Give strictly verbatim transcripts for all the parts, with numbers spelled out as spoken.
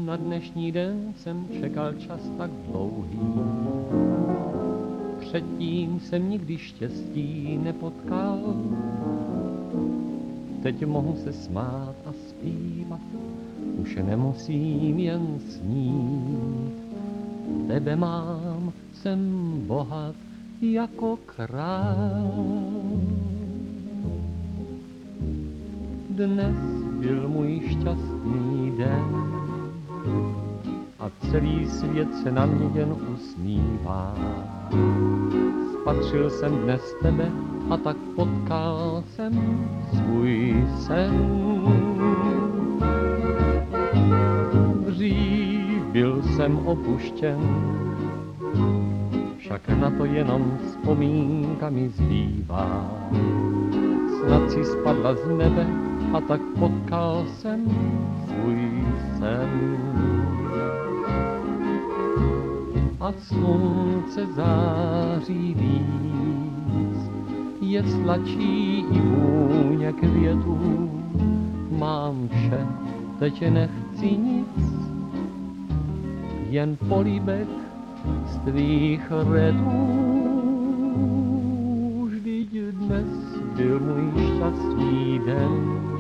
Na dnešní den jsem čekal čas tak dlouhý. Předtím jsem nikdy štěstí nepotkal. Teď mohu se smát a zpívat, už nemusím jen snít. Tebe mám, jsem bohat jako král. Dnes byl můj šťastný den a celý svět se na mě jen usmívá. Spatřil jsem dnes tebe a tak potkal jsem svůj sen. Dřív byl jsem opuštěn, však na to jenom vzpomínka mi zbývá. Snad si spadla z nebe a tak potkal jsem svůj sen. A slunce září víc, je sladší i vůně květů. Mám vše, teď nechci nic, jen políbek z tvých redů. Vždyť dnes byl můj šťastný den,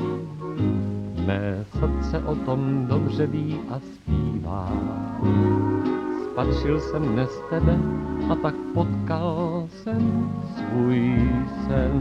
mé srdce o tom dobře ví a zpívá. Spatřil jsem dnes tebe a tak potkal jsem svůj sen.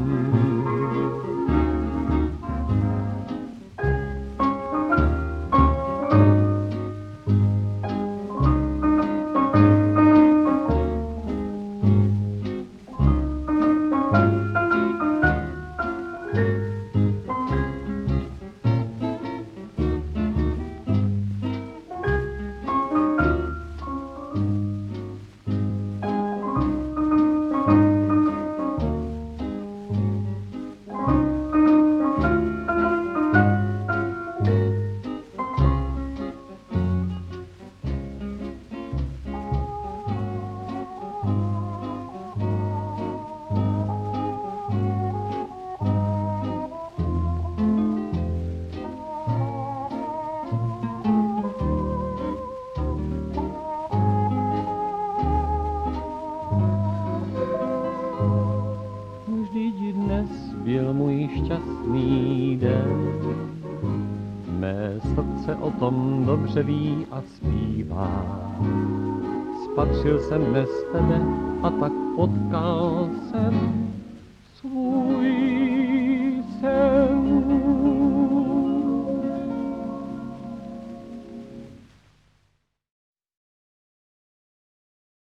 Byl můj šťastný den, mé srdce o tom dobře ví a zpívá. Spatřil jsem dnes tebe a tak potkal jsem svůj